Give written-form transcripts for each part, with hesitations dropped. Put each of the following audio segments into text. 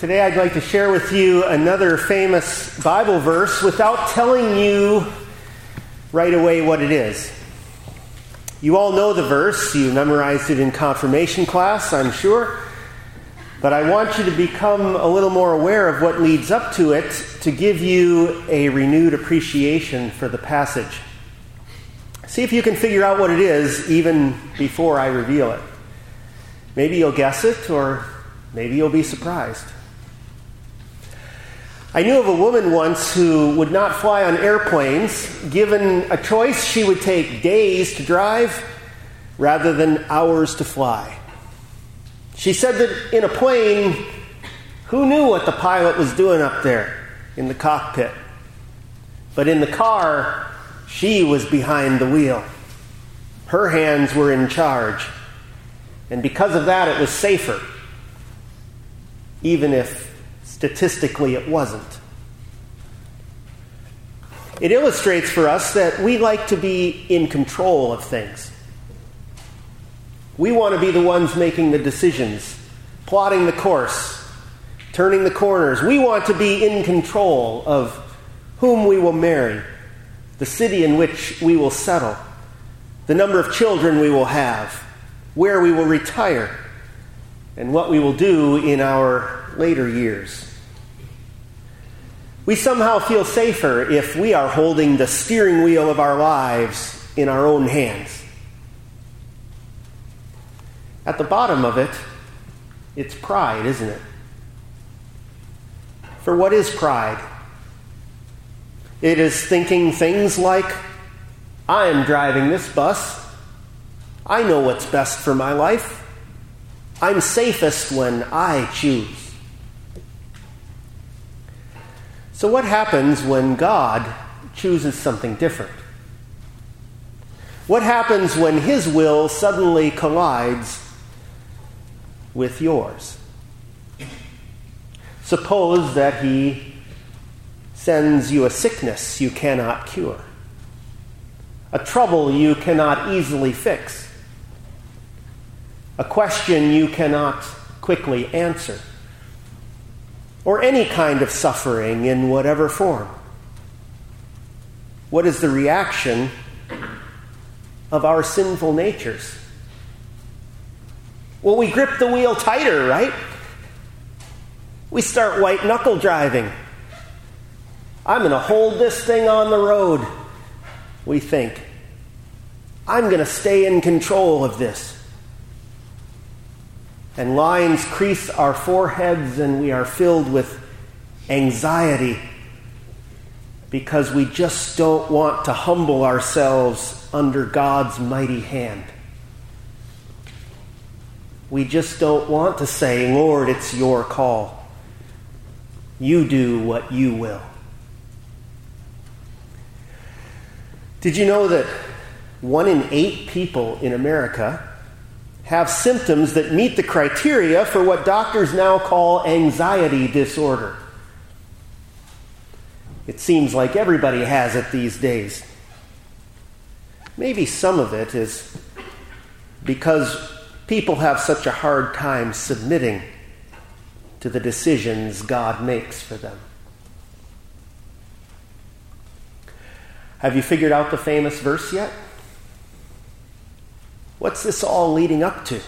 Today I'd like to share with you another famous Bible verse without telling you right away what it is. You all know the verse. You memorized it in confirmation class, I'm sure. But I want you to become a little more aware of what leads up to it to give you a renewed appreciation for the passage. See if you can figure out what it is even before I reveal it. Maybe you'll guess it, or maybe you'll be surprised. I knew of a woman once who would not fly on airplanes. Given a choice, she would take days to drive rather than hours to fly. She said that in a plane, who knew what the pilot was doing up there in the cockpit? But in the car, she was behind the wheel. Her hands were in charge. And because of that, it was safer, even if statistically it wasn't. It illustrates for us that we like to be in control of things. We want to be the ones making the decisions, plotting the course, turning the corners. We want to be in control of whom we will marry, the city in which we will settle, the number of children we will have, where we will retire, and what we will do in our later years. We somehow feel safer if we are holding the steering wheel of our lives in our own hands. At the bottom of it, it's pride, isn't it? For what is pride? It is thinking things like, I am driving this bus. I know what's best for my life. I'm safest when I choose. So what happens when God chooses something different? What happens when His will suddenly collides with yours? Suppose that He sends you a sickness you cannot cure, a trouble you cannot easily fix, a question you cannot quickly answer, or any kind of suffering in whatever form. What is the reaction of our sinful natures? Well, we grip the wheel tighter, right? We start white-knuckle driving. I'm going to hold this thing on the road, we think. I'm going to stay in control of this. And lines crease our foreheads, and we are filled with anxiety because we just don't want to humble ourselves under God's mighty hand. We just don't want to say, Lord, it's your call. You do what you will. Did you know that 1 in 8 people in America have symptoms that meet the criteria for what doctors now call anxiety disorder? It seems like everybody has it these days. Maybe some of it is because people have such a hard time submitting to the decisions God makes for them. Have you figured out the famous verse yet? What's this all leading up to?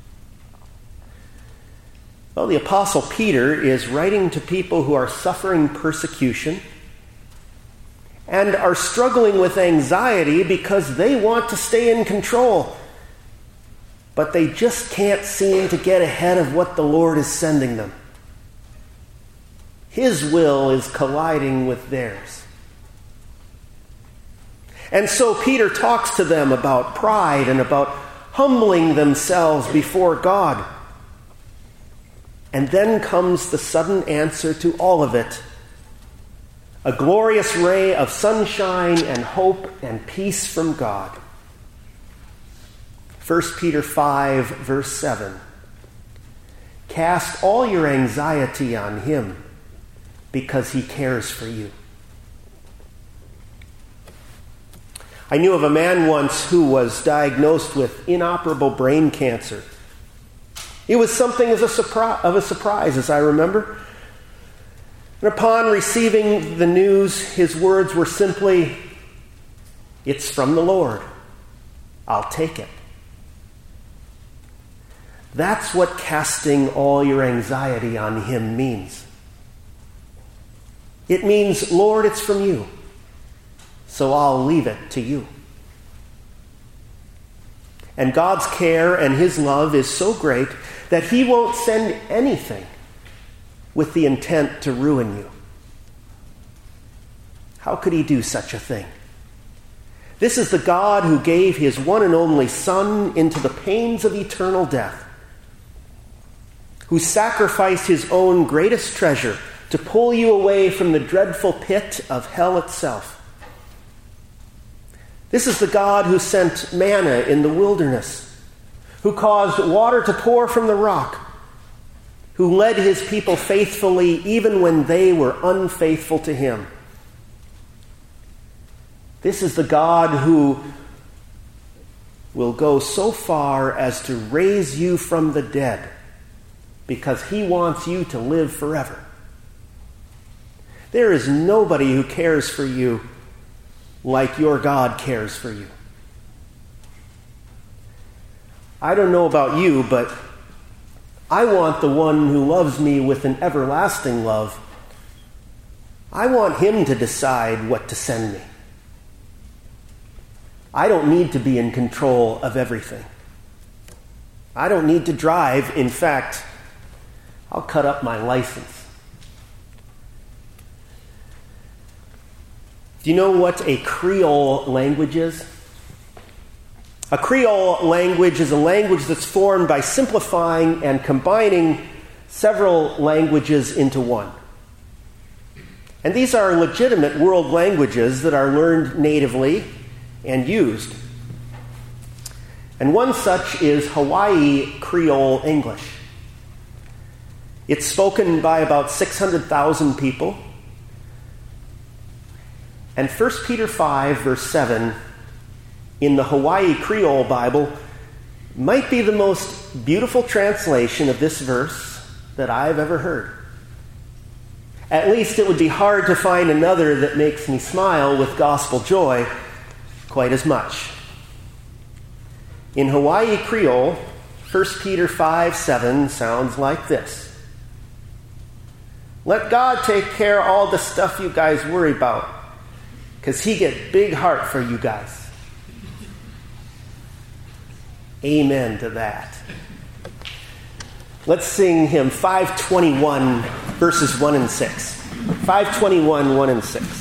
Well, the Apostle Peter is writing to people who are suffering persecution and are struggling with anxiety because they want to stay in control, but they just can't seem to get ahead of what the Lord is sending them. His will is colliding with theirs. And so Peter talks to them about pride and about humbling themselves before God. And then comes the sudden answer to all of it. A glorious ray of sunshine and hope and peace from God. 1 Peter 5, verse 7. Cast all your anxiety on Him because He cares for you. I knew of a man once who was diagnosed with inoperable brain cancer. It was something of a surprise, as I remember. And upon receiving the news, his words were simply, "It's from the Lord. I'll take it." That's what casting all your anxiety on him means. It means, "Lord, it's from you, so I'll leave it to you." And God's care and his love is so great that he won't send anything with the intent to ruin you. How could he do such a thing? This is the God who gave his one and only Son into the pains of eternal death, who sacrificed his own greatest treasure to pull you away from the dreadful pit of hell itself. This is the God who sent manna in the wilderness, who caused water to pour from the rock, who led his people faithfully even when they were unfaithful to him. This is the God who will go so far as to raise you from the dead because he wants you to live forever. There is nobody who cares for you like your God cares for you. I don't know about you, but I want the one who loves me with an everlasting love. I want him to decide what to send me. I don't need to be in control of everything. I don't need to drive. In fact, I'll cut up my license. Do you know what a Creole language is? A Creole language is a language that's formed by simplifying and combining several languages into one. And these are legitimate world languages that are learned natively and used. And one such is Hawaii Creole English. It's spoken by about 600,000 people. And 1 Peter 5, verse 7, in the Hawaii Creole Bible, might be the most beautiful translation of this verse that I've ever heard. At least it would be hard to find another that makes me smile with gospel joy quite as much. In Hawaii Creole, 1 Peter 5, 7 sounds like this. Let God take care of all the stuff you guys worry about, because he get big heart for you guys. Amen to that. Let's sing hymn 521, verses 1 and 6. 521, 1 and 6.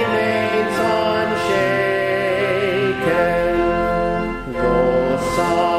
Go